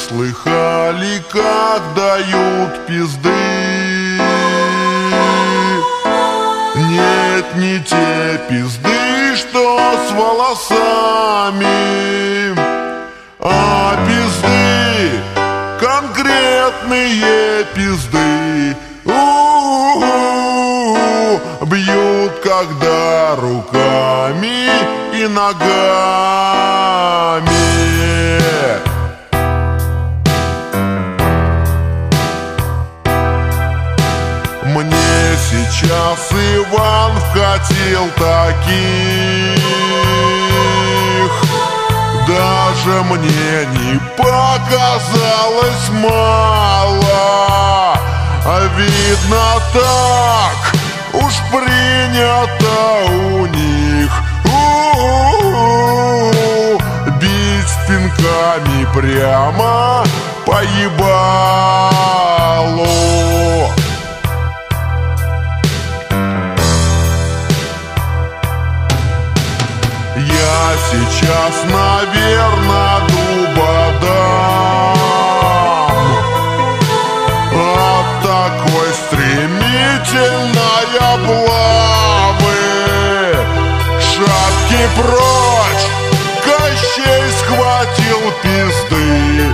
слыхали, как дают пизды? Нет, не те пизды, что с волосами, а пизды, конкретные пизды. Бьют, когда руками и ногами. Мне сейчас Иван вкатил таких, даже мне не показалось мало. А видно, так уж принято у них. Бить пинками прямо по ебалу. Я сейчас, наверное, дуба дам от такой стремительной облавы. Шапки прочь, Кощей схватил пизды.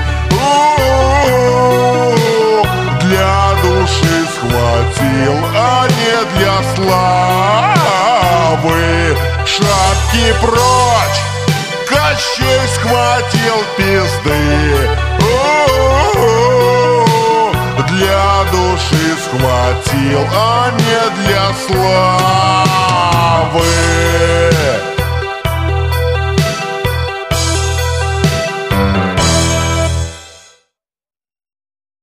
Для души схватил, а не для славы. Шапки прочь, Кощей схватил пизды. Для души схватил, а не для славы.